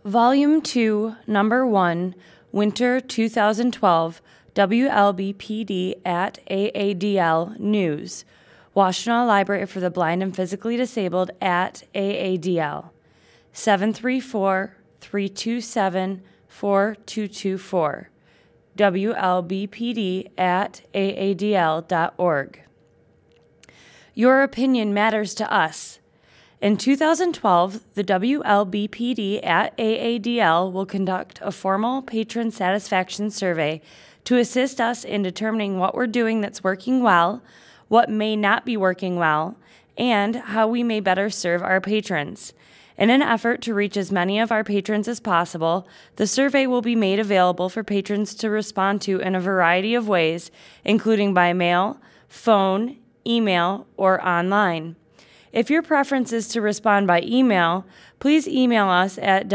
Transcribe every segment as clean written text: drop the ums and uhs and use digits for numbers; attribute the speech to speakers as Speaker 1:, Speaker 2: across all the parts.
Speaker 1: Volume 2, Number 1, Winter 2012, WLBPD at AADL News, Washtenaw Library for the Blind and Physically Disabled at AADL, 734-327-4224, WLBPD at AADL.org. Your opinion matters to us. In 2012, the WLBPD at AADL will conduct a formal patron satisfaction survey to assist us in determining what we're doing that's working well, what may not be working well, and how we may better serve our patrons. In an effort to reach as many of our patrons as possible, the survey will be made available for patrons to respond to in a variety of ways, including by mail, phone, email, or online. If your preference is to respond by email, please email us at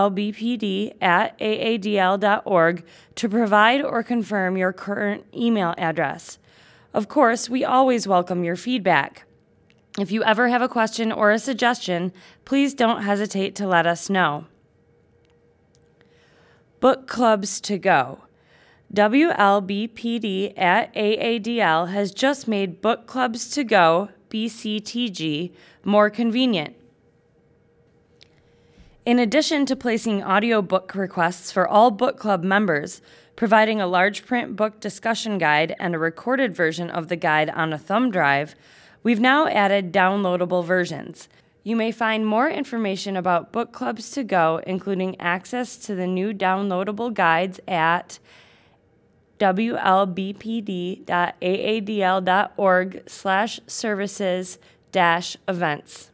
Speaker 1: wlbpd@aadl.org to provide or confirm your current email address. Of course, we always welcome your feedback. If you ever have a question or a suggestion, please don't hesitate to let us know. Book clubs to go. WLBPD at AADL has just made Book Clubs to Go, BCTG, more convenient. In addition to placing audiobook requests for all book club members, providing a large print book discussion guide and a recorded version of the guide on a thumb drive, we've now added downloadable versions. You may find more information about Book Clubs to Go, including access to the new downloadable guides at wlbpd.aadl.org/services-events.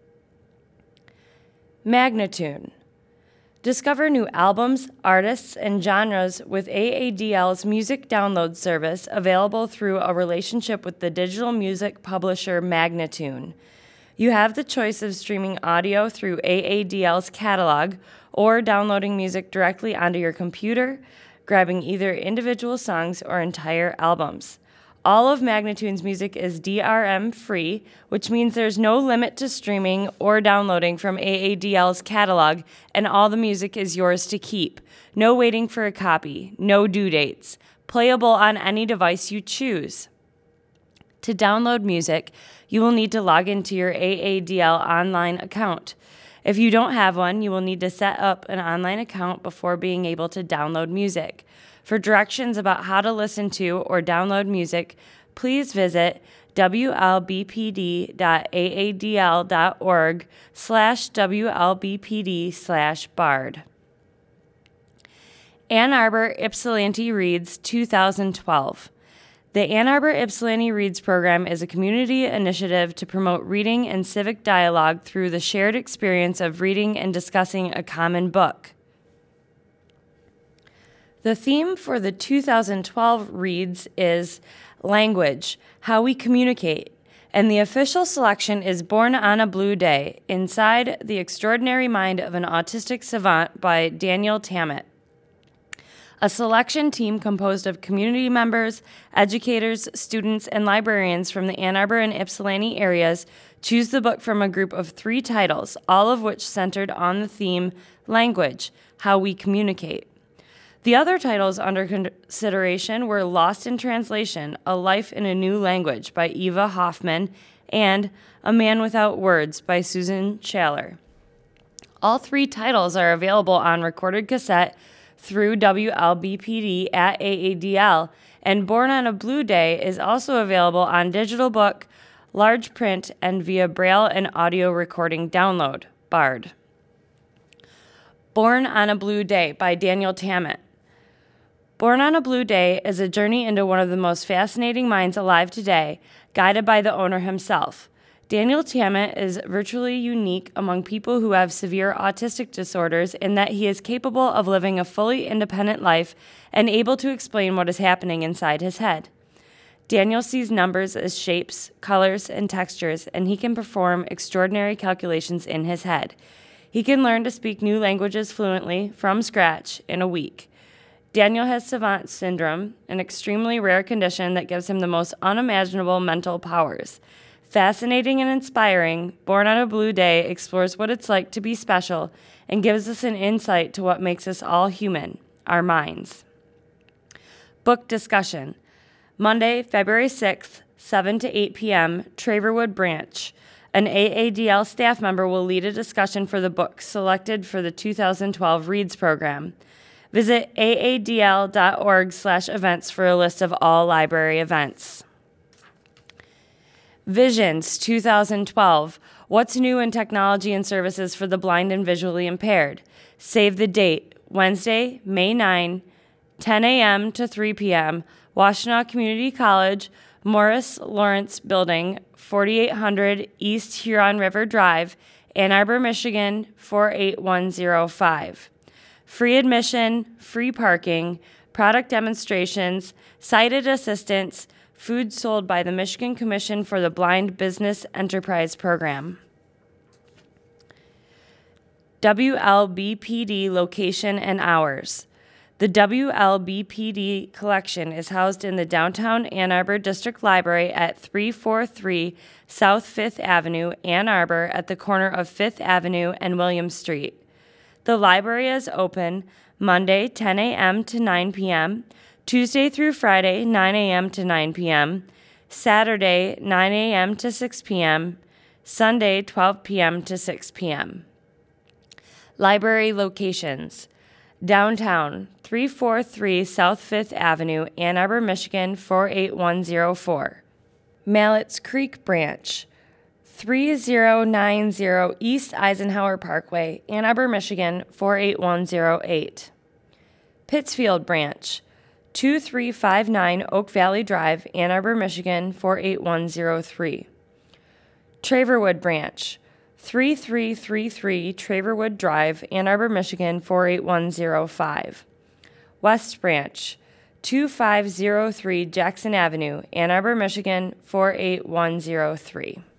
Speaker 1: Magnatune. Discover new albums, artists, and genres with AADL's music download service available through a relationship with the digital music publisher Magnatune. You have the choice of streaming audio through AADL's catalog or downloading music directly onto your computer, grabbing either individual songs or entire albums. All of Magnatune's music is DRM-free, which means there's no limit to streaming or downloading from AADL's catalog, and all the music is yours to keep. No waiting for a copy, no due dates. Playable on any device you choose. To download music, you will need to log into your AADL online account. If you don't have one, you will need to set up an online account before being able to download music. For directions about how to listen to or download music, please visit wlbpd.aadl.org/wlbpd/bard. Ann Arbor Ypsilanti Reads 2012. The Ann Arbor Ypsilanti Reads program is a community initiative to promote reading and civic dialogue through the shared experience of reading and discussing a common book. The theme for the 2012 Reads is Language, How We Communicate, and the official selection is Born on a Blue Day, Inside the Extraordinary Mind of an Autistic Savant by Daniel Tammet. A selection team composed of community members, educators, students, and librarians from the Ann Arbor and Ypsilanti areas choose the book from a group of 3 titles, all of which centered on the theme Language, How We Communicate. The other titles under consideration were Lost in Translation, A Life in a New Language by Eva Hoffman, and A Man Without Words by Susan Schaller. All 3 titles are available on recorded cassette through WLBPD at AADL, and Born on a Blue Day is also available on digital book, large print, and via Braille and audio recording download, BARD. Born on a Blue Day by Daniel Tammet. Born on a Blue Day is a journey into one of the most fascinating minds alive today, guided by the owner himself. Daniel Tammet is virtually unique among people who have severe autistic disorders in that he is capable of living a fully independent life and able to explain what is happening inside his head. Daniel sees numbers as shapes, colors, and textures, and he can perform extraordinary calculations in his head. He can learn to speak new languages fluently from scratch in a week. Daniel has savant syndrome, an extremely rare condition that gives him the most unimaginable mental powers. Fascinating and inspiring, Born on a Blue Day explores what it's like to be special and gives us an insight to what makes us all human, our minds. Book discussion. Monday, February 6th, 7 to 8 p.m., Traverwood Branch. An AADL staff member will lead a discussion for the book selected for the 2012 Reads program. Visit aadl.org/events for a list of all library events. Visions 2012. What's new in technology and services for the blind and visually impaired? Save the date, Wednesday, May 9, 10 a.m. to 3 p.m., Washtenaw Community College, Morris Lawrence Building, 4800 East Huron River Drive, Ann Arbor, Michigan, 48105. Free admission, free parking, product demonstrations, sighted assistance, food sold by the Michigan Commission for the Blind Business Enterprise Program. WLBPD location and hours. The WLBPD collection is housed in the downtown Ann Arbor District Library at 343 South 5th Avenue, Ann Arbor, at the corner of 5th Avenue and William Street. The library is open Monday, 10 a.m. to 9 p.m., Tuesday through Friday, 9 a.m. to 9 p.m., Saturday, 9 a.m. to 6 p.m., Sunday, 12 p.m. to 6 p.m. Library locations. Downtown, 343 South 5th Avenue, Ann Arbor, Michigan, 48104. Mallett's Creek Branch, 3090 East Eisenhower Parkway, Ann Arbor, Michigan, 48108. Pittsfield Branch, 2359 Oak Valley Drive, Ann Arbor, Michigan, 48103. Traverwood Branch, 3333 Traverwood Drive, Ann Arbor, Michigan, 48105. West Branch, 2503 Jackson Avenue, Ann Arbor, Michigan, 48103.